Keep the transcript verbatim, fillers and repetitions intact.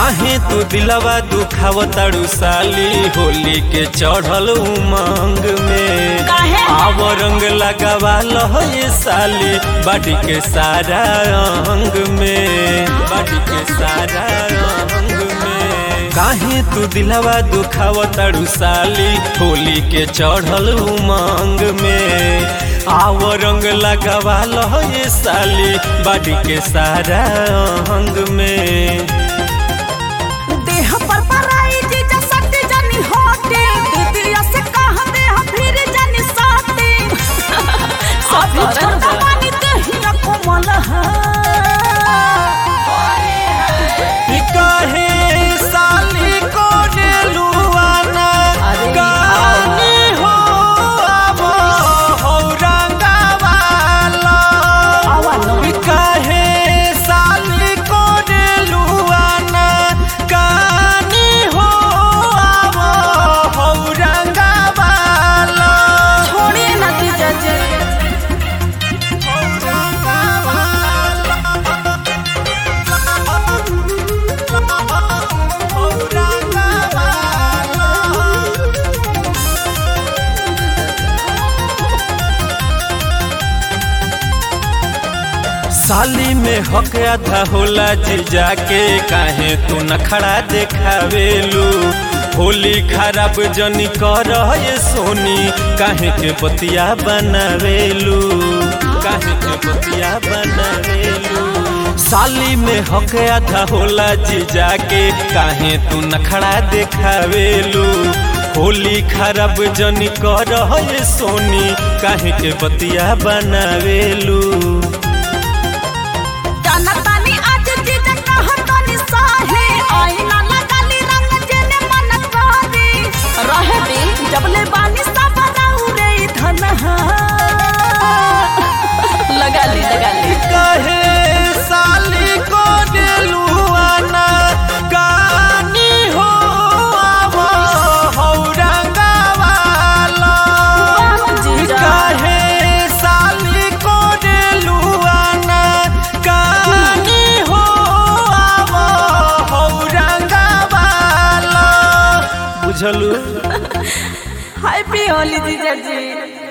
काहे तू दिलवा दुखाव ताड़ू साली होली के चढ़ल उमंग में आव रंग लगावा लह ये साली बाडी के सारा अंग में बाडी के सारा अंग में काहे तू दिलवा दुखाव ताड़ू साली होली के चढ़ल उमंग में आव रंग लगावा लह ये साली बाडी के सारा अंग में देह पर पराई जीजा सटे जानी होटे दीदिया से कह दे हम फिर जानी साथे अभी छोटा पानी दहिया कोमल है काहे साली को नेलुआना गानी हो अब हो रंगवाला काहे साली को नेलुआना गानी हो अब हो रंगवाला छोड़िए ना जीजा जी साली में हक आधा होला जीजा के काहे तू नखड़ा देखावेलू होली खराब जनी कर ये सोनी काहे के बतिया बनावेलू काहे के बतिया बनावेलू साली में हक आधा होला जीजा के काहे तू नखड़ा देखावेलू होली खराब जनी कर ये सोनी काहे के बतिया बनावेलू जबले बानी सब रे धन लगा ली लगा ली कहे साली को नेलुआना गानी हो अब हो रंगवाला कहे साली को नेलुआना गानी हो अब हो रंगवाला बुझलू हैप्पी होली जीजा जी।